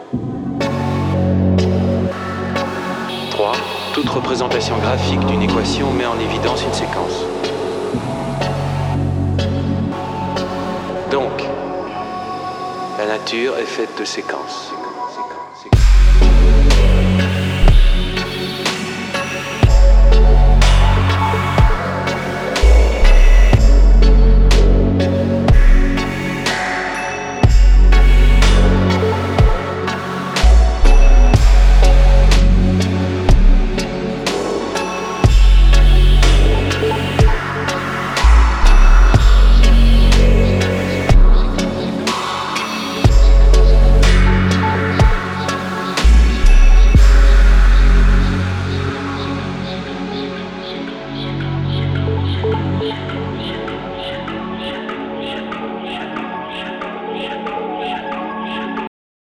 3. Toute représentation graphique d'une équation met en évidence une séquence. Donc, la nature est faite de séquences.